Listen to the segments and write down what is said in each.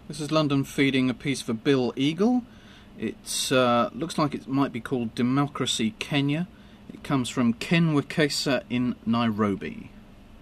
This is London Feeding, a piece for Bill Eagle. It looks like it might be called Democracy Kenya. It comes from Ken Wekesa in Nairobi.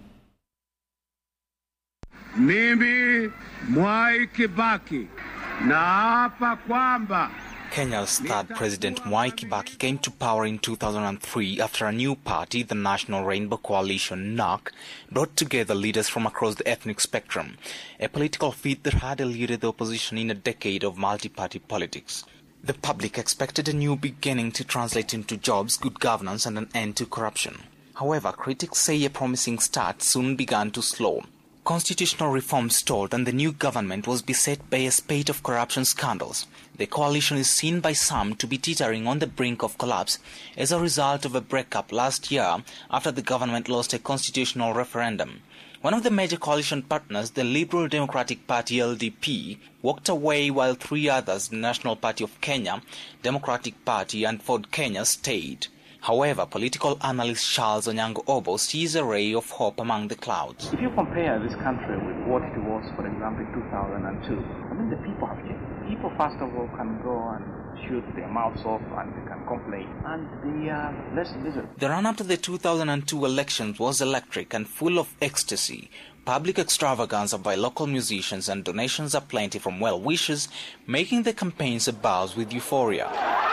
Mimi Mwai Kibaki naapa kwamba Kenya's third President Mwai Kibaki came to power in 2003 after a new party, the National Rainbow Coalition (NARC), brought together leaders from across the ethnic spectrum, a political feat that had eluded the opposition in a decade of multi-party politics. The public expected a new beginning to translate into jobs, good governance and an end to corruption. However, critics say a promising start soon began to slow. Constitutional reform stalled and the new government was beset by a spate of corruption scandals. The coalition is seen by some to be teetering on the brink of collapse as a result of a breakup last year after the government lost a constitutional referendum. One of the major coalition partners, the Liberal Democratic Party LDP, walked away while three others, the National Party of Kenya, Democratic Party and Ford Kenya, stayed. However, political analyst Charles Onyango Obo sees a ray of hope among the clouds. If you compare this country with what it was, for example, in 2002, I mean, the people have changed. People, first of all, can go and shoot their mouths off and they can complain, and they are less miserable. The run-up to the 2002 elections was electric and full of ecstasy. Public extravaganza by local musicians and donations aplenty from well-wishers, making the campaigns a buzz with euphoria.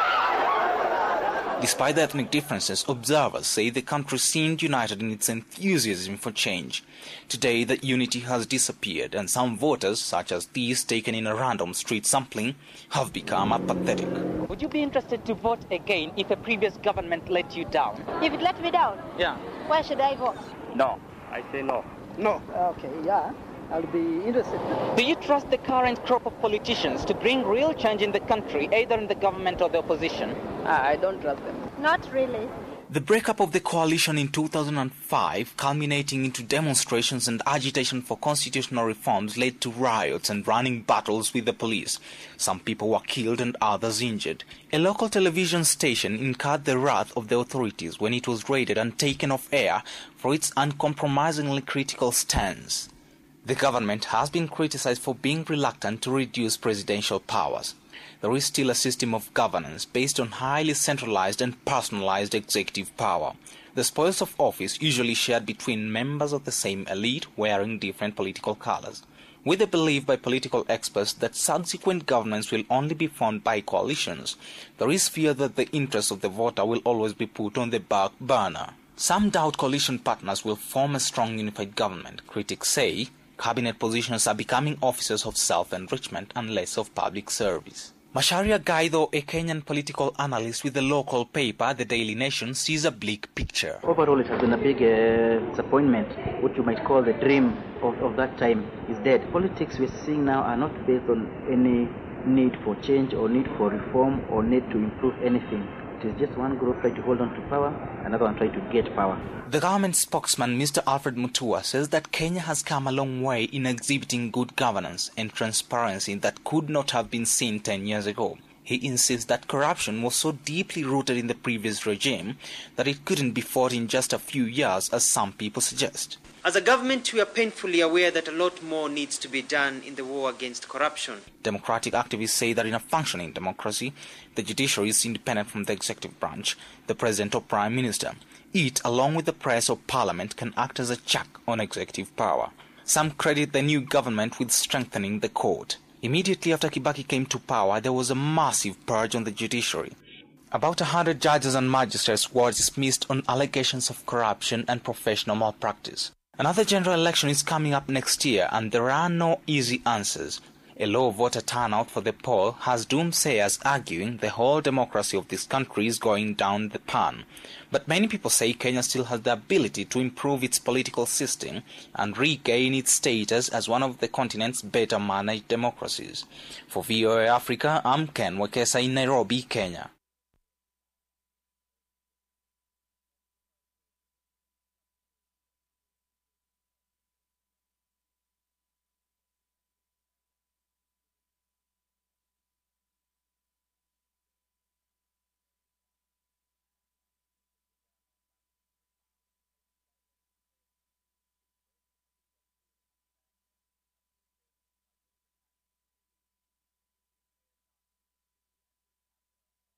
Despite the ethnic differences, observers say the country seemed united in its enthusiasm for change. Today, that unity has disappeared, and some voters, such as these taken in a random street sampling, have become apathetic. Would you be interested to vote again if a previous government let you down? If it let me down? Yeah. Why should I vote? No. I say no. No. Okay, yeah. I'll be interested. Do you trust the current crop of politicians to bring real change in the country, either in the government or the opposition? I don't trust them. Not really. The breakup of the coalition in 2005, culminating into demonstrations and agitation for constitutional reforms, led to riots and running battles with the police. Some people were killed and others injured. A local television station incurred the wrath of the authorities when it was raided and taken off air for its uncompromisingly critical stance. The government has been criticized for being reluctant to reduce presidential powers. There is still a system of governance based on highly centralized and personalized executive power. The spoils of office usually shared between members of the same elite wearing different political colors. With the belief by political experts that subsequent governments will only be formed by coalitions, there is fear that the interests of the voter will always be put on the back burner. Some doubt coalition partners will form a strong unified government. Critics say cabinet positions are becoming offices of self-enrichment and less of public service. Macharia Gaidho, a Kenyan political analyst with the local paper, The Daily Nation, sees a bleak picture. Overall, it has been a big disappointment. What you might call the dream of that time is dead. Politics we're seeing now are not based on any need for change or need for reform or need to improve anything. It is just one group trying to hold on to power, another one trying to get power. The government spokesman, Mr. Alfred Mutua, says that Kenya has come a long way in exhibiting good governance and transparency that could not have been seen 10 years ago. He insists that corruption was so deeply rooted in the previous regime that it couldn't be fought in just a few years, as some people suggest. As a government, we are painfully aware that a lot more needs to be done in the war against corruption. Democratic activists say that in a functioning democracy, the judiciary is independent from the executive branch, the president or prime minister. It, along with the press or parliament, can act as a check on executive power. Some credit the new government with strengthening the court. Immediately after Kibaki came to power, there was a massive purge on the judiciary. About 100 judges and magistrates were dismissed on allegations of corruption and professional malpractice. Another general election is coming up next year, and there are no easy answers. A low voter turnout for the poll has doomsayers arguing the whole democracy of this country is going down the pan. But many people say Kenya still has the ability to improve its political system and regain its status as one of the continent's better managed democracies. For VOA Africa, I'm Ken Wekesa in Nairobi, Kenya.